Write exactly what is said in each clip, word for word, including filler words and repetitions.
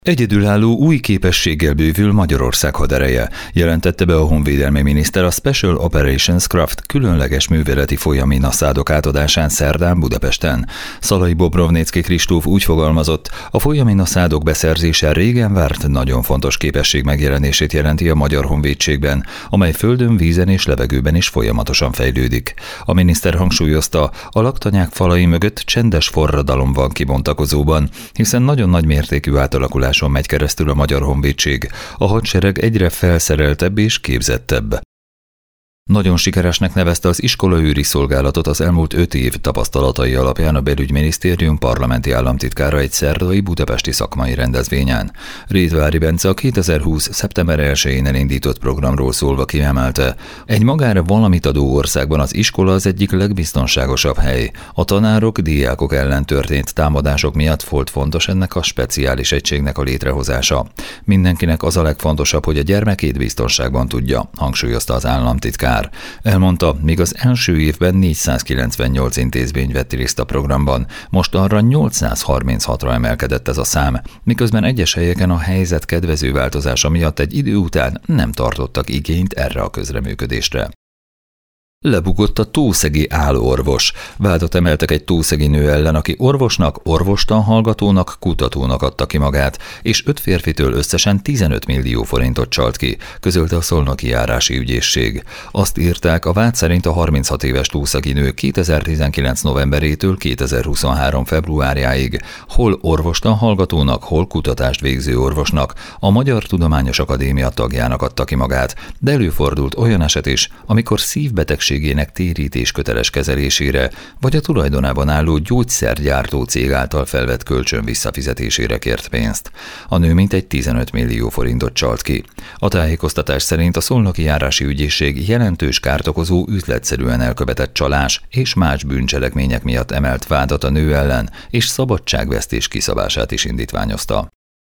Egyedülálló új képességgel bővül Magyarország hadereje, jelentette be a honvédelmi miniszter a Special Operations Craft különleges műveleti folyami naszádok átadásán szerdán Budapesten. Szalai Bobrovnicki Kristóf úgy fogalmazott, a folyami naszádok beszerzése régen várt nagyon fontos képesség megjelenését jelenti a Magyar Honvédségben, amely földön, vízen és levegőben is folyamatosan fejlődik. A miniszter hangsúlyozta, a laktanyák falai mögött csendes forradalom van kibontakozóban, hiszen nagyon nagy mértékű átalakulás megy keresztül a Magyar Honvédség. A hadsereg egyre felszereltebb és képzettebb. Nagyon sikeresnek nevezte az iskolaőri szolgálatot az elmúlt öt év tapasztalatai alapján a Belügyminisztérium parlamenti államtitkára egy szerdai budapesti szakmai rendezvényen. Rétvári Bence a kétezer-húsz. szeptember elsején elindított programról szólva kiemelte, egy magára valamit adó országban az iskola az egyik legbiztonságosabb hely. A tanárok, diákok ellen történt támadások miatt volt fontos ennek a speciális egységnek a létrehozása. Mindenkinek az a legfontosabb, hogy a gyermekét biztonságban tudja, hangsúlyozta az államtitkár. Elmondta, míg az első évben négyszázkilencvennyolc intézmény vett részt a programban, most arra nyolcszázharminchatra emelkedett ez a szám, miközben egyes helyeken a helyzet kedvező változása miatt egy idő után nem tartottak igényt erre a közreműködésre. Lebukott a tószegi állorvos. Vádat emeltek egy tószegi nő ellen, aki orvosnak, orvostanhallgatónak, kutatónak adta ki magát, és öt férfitől összesen tizenöt millió forintot csalt ki, közölte a Szolnoki Járási Ügyészség. Azt írták, a vád szerint a harminchat éves tószegi nő kétezer-tizenkilenc novemberétől kétezer-huszonhárom februárjáig hol orvostanhallgatónak, hol kutatást végző orvosnak, a Magyar Tudományos Akadémia tagjának adta ki magát, de előfordult olyan eset is, amikor szívbetegség térítés köteles kezelésére, vagy a tulajdonában álló gyógyszergyártó cég által felvett kölcsön visszafizetésére kért pénzt. A nő mintegy tizenöt millió forintot csalt ki. A tájékoztatás szerint a Szolnoki Járási Ügyészség jelentős kárt okozó üzletszerűen elkövetett csalás és más bűncselekmények miatt emelt vádat a nő ellen, és szabadságvesztés kiszabását is indítványozta.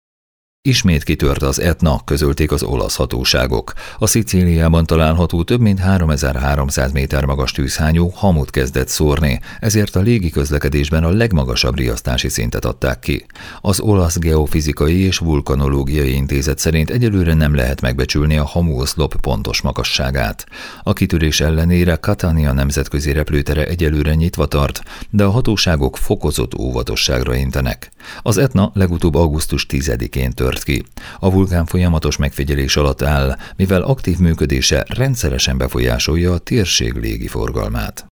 Ismét kitört az Etna, közölték az olasz hatóságok. A Szicíliában található több mint háromezer-háromszáz méter magas tűzhányó hamut kezdett szórni, ezért a légiközlekedésben a legmagasabb riasztási szintet adták ki. Az olasz geofizikai és vulkanológiai intézet szerint egyelőre nem lehet megbecsülni a hamuoszlop pontos magasságát. A kitörés ellenére Catania nemzetközi repülőtere egyelőre nyitva tart, de a hatóságok fokozott óvatosságra intenek. Az Etna legutóbb augusztus tizedikén tört ki. A vulkán folyamatos megfigyelés alatt áll, mivel aktív működése rendszeresen befolyásolja a térség légiforgalmát.